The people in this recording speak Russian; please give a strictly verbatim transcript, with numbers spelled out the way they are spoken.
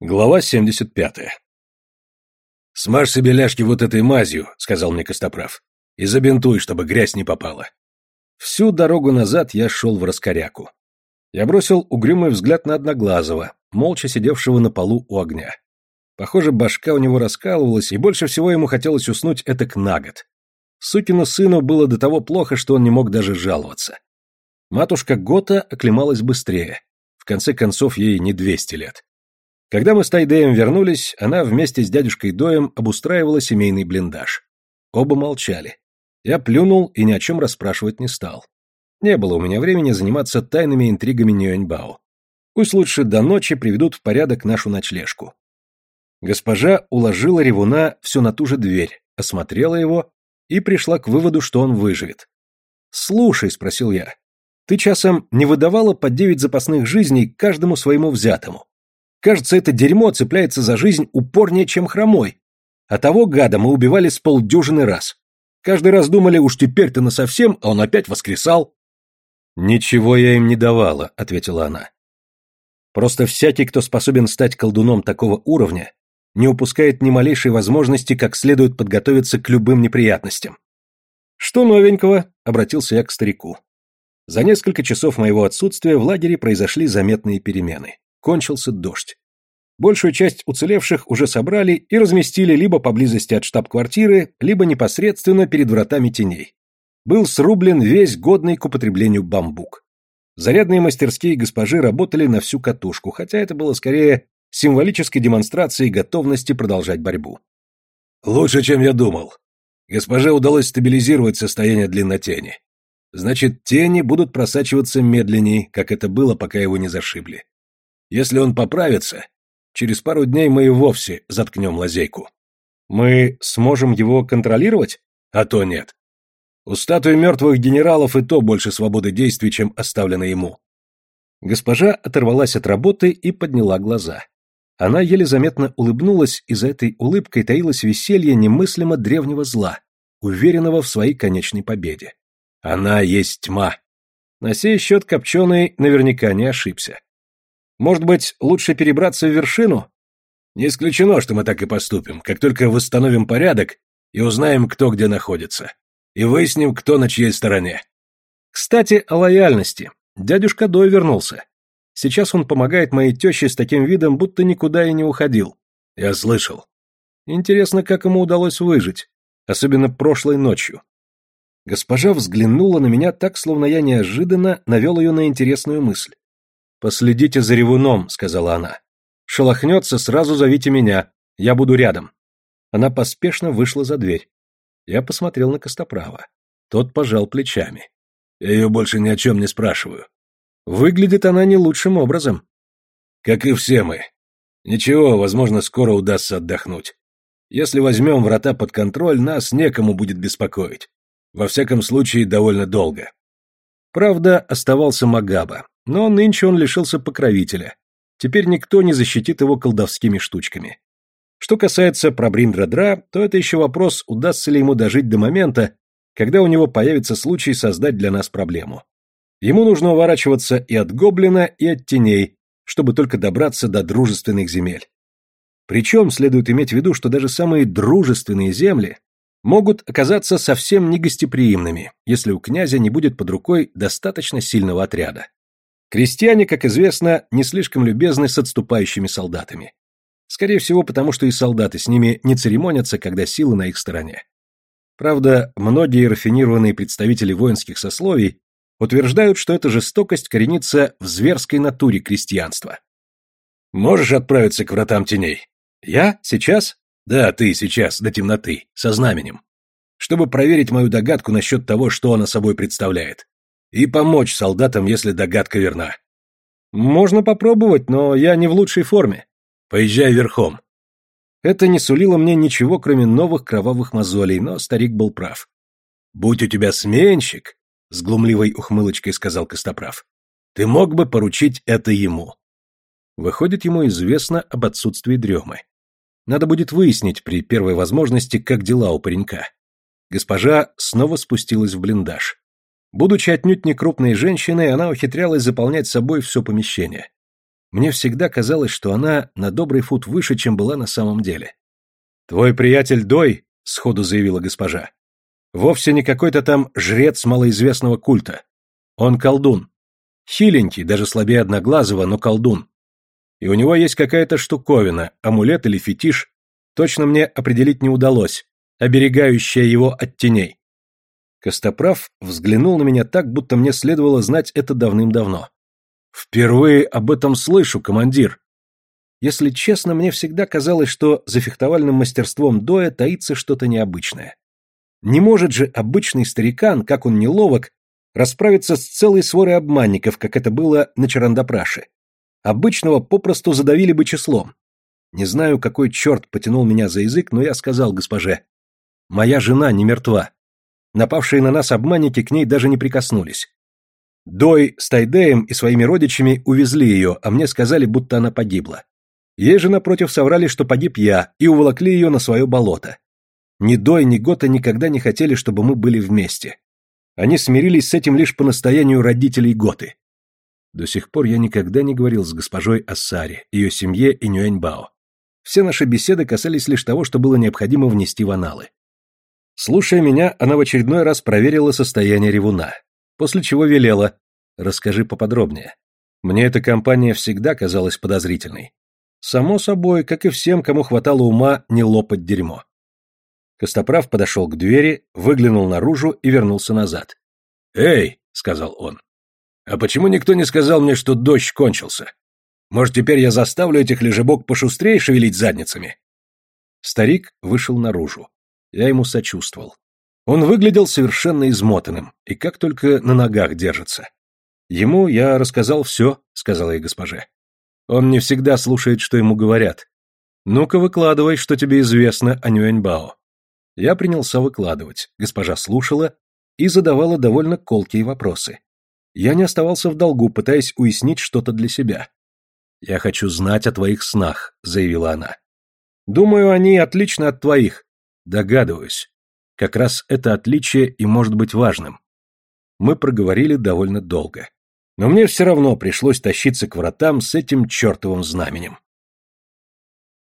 Глава семьдесят пятая. «Смажь себе ляжки вот этой мазью», — сказал мне Костоправ, — «и забинтуй, чтобы грязь не попала». Всю дорогу назад я шел в раскоряку. Я бросил угрюмый взгляд на Одноглазого, молча сидевшего на полу у огня. Похоже, башка у него раскалывалась, и больше всего ему хотелось уснуть этак на год. Сукину сыну было до того плохо, что он не мог даже жаловаться. Матушка Гота оклемалась быстрее. В конце концов, ей не двести лет. Когда мы с Тайдеем вернулись, она вместе с дядюшкой Доем обустраивала семейный блиндаж. Оба молчали. Я плюнул и ни о чем расспрашивать не стал. Не было у меня времени заниматься тайными интригами Нюэньбао. Пусть лучше до ночи приведут в порядок нашу ночлежку. Госпожа уложила ревуна все на ту же дверь, осмотрела его и пришла к выводу, что он выживет. «Слушай», — спросил я, — «ты часом не выдавала по девять запасных жизней каждому своему взятому? Кажется, это дерьмо цепляется за жизнь упорнее, чем хромой. А того гада мы убивали с полдюжины раз. Каждый раз думали, уж теперь-то насовсем, а он опять воскресал». «Ничего я им не давала», — ответила она. «Просто всякий, кто способен стать колдуном такого уровня, не упускает ни малейшей возможности как следует подготовиться к любым неприятностям». «Что новенького?» — обратился я к старику. За несколько часов моего отсутствия в лагере произошли заметные перемены. Кончился дождь. Большую часть уцелевших уже собрали и разместили либо поблизости от штаб-квартиры, либо непосредственно перед вратами теней. Был срублен весь годный к употреблению бамбук. Зарядные мастерские госпожи работали на всю катушку, хотя это было скорее символической демонстрацией готовности продолжать борьбу. «Лучше, чем я думал. Госпоже удалось стабилизировать состояние длиннотени. Значит, тени будут просачиваться медленней, как это было, пока его не зашибли. Если он поправится, через пару дней мы и вовсе заткнем лазейку». «Мы сможем его контролировать?» «А то нет. У статуи мертвых генералов и то больше свободы действий, чем оставлено ему». Госпожа оторвалась от работы и подняла глаза. Она еле заметно улыбнулась, и за этой улыбкой таилось веселье немыслимо древнего зла, уверенного в своей конечной победе. Она есть тьма. На сей счет Копченый наверняка не ошибся. «Может быть, лучше перебраться в вершину?» «Не исключено, что мы так и поступим, как только восстановим порядок и узнаем, кто где находится, и выясним, кто на чьей стороне». «Кстати, о лояльности. Дядюшка Дой вернулся. Сейчас он помогает моей теще с таким видом, будто никуда и не уходил». «Я слышал». «Интересно, как ему удалось выжить, особенно прошлой ночью». Госпожа взглянула на меня так, словно я неожиданно навел ее на интересную мысль. «Последите за ревуном», — сказала она. «Шелохнется, сразу зовите меня, я буду рядом». Она поспешно вышла за дверь. Я посмотрел на Костоправа. Тот пожал плечами. «Я ее больше ни о чем не спрашиваю». «Выглядит она не лучшим образом». «Как и все мы. Ничего, возможно, скоро удастся отдохнуть. Если возьмем врата под контроль, нас некому будет беспокоить. Во всяком случае, довольно долго». Правда, оставался Магаба, но нынче он лишился покровителя. Теперь никто не защитит его колдовскими штучками. Что касается Прабриндра-Дра, то это еще вопрос, удастся ли ему дожить до момента, когда у него появится случай создать для нас проблему. Ему нужно уворачиваться и от гоблина, и от теней, чтобы только добраться до дружественных земель. Причем следует иметь в виду, что даже самые дружественные земли могут оказаться совсем негостеприимными, если у князя не будет под рукой достаточно сильного отряда. Крестьяне, как известно, не слишком любезны с отступающими солдатами. Скорее всего, потому что и солдаты с ними не церемонятся, когда силы на их стороне. Правда, многие рафинированные представители воинских сословий утверждают, что эта жестокость коренится в зверской натуре крестьянства. «Можешь отправиться к вратам теней?» «Я? Сейчас?» «Да, ты сейчас, до темноты, со знаменем. Чтобы проверить мою догадку насчет того, что она собой представляет. И помочь солдатам, если догадка верна». «Можно попробовать, но я не в лучшей форме». «Поезжай верхом». Это не сулило мне ничего, кроме новых кровавых мозолей, но старик был прав. «Будь у тебя сменщик», — с глумливой ухмылочкой сказал Костоправ, — «ты мог бы поручить это ему». Выходит, ему известно об отсутствии дремы. Надо будет выяснить при первой возможности, как дела у паренька. Госпожа снова спустилась в блиндаж. Будучи отнюдь не крупной женщиной, она ухитрялась заполнять собой все помещение. Мне всегда казалось, что она на добрый фут выше, чем была на самом деле. «Твой приятель Дой», — сходу заявила госпожа, — «вовсе не какой-то там жрец малоизвестного культа. Он колдун. Хиленький, даже слабее Одноглазого, но колдун. И у него есть какая-то штуковина, амулет или фетиш, точно мне определить не удалось, оберегающая его от теней». Костоправ взглянул на меня так, будто мне следовало знать это давным-давно. «Впервые об этом слышу, командир». Если честно, мне всегда казалось, что за фехтовальным мастерством Доя таится что-то необычное. Не может же обычный старикан, как он неловок, расправиться с целой сворой обманников, как это было на Чарандапраше. Обычного попросту задавили бы числом. Не знаю, какой черт потянул меня за язык, но я сказал госпоже: «Моя жена не мертва. Напавшие на нас обманники к ней даже не прикоснулись. Дой с Тайдеем и своими родичами увезли ее, а мне сказали, будто она погибла. Ей же, напротив, соврали, что погиб я, и уволокли ее на свое болото. Ни Дой, ни Гота никогда не хотели, чтобы мы были вместе. Они смирились с этим лишь по настоянию родителей Готы». До сих пор я никогда не говорил с госпожой о Саре, ее семье и Нюэньбао. Все наши беседы касались лишь того, что было необходимо внести в аналы. Слушая меня, она в очередной раз проверила состояние ревуна, после чего велела: «Расскажи поподробнее. Мне эта компания всегда казалась подозрительной. Само собой, как и всем, кому хватало ума не лопать дерьмо». Костоправ подошел к двери, выглянул наружу и вернулся назад. «Эй», — сказал он, — «а почему никто не сказал мне, что дождь кончился? Может, теперь я заставлю этих лежебок пошустрее шевелить задницами?» Старик вышел наружу. Я ему сочувствовал. Он выглядел совершенно измотанным, и как только на ногах держится. «Ему я рассказал все», — сказала я госпоже. «Он не всегда слушает, что ему говорят. Ну-ка выкладывай, что тебе известно о Нюэньбао». Я принялся выкладывать. Госпожа слушала и задавала довольно колкие вопросы. Я не оставался в долгу, пытаясь уяснить что-то для себя. «Я хочу знать о твоих снах», — заявила она. «Думаю, они отличны от твоих». «Догадываюсь. Как раз это отличие и может быть важным». Мы проговорили довольно долго. Но мне все равно пришлось тащиться к вратам с этим чертовым знаменем.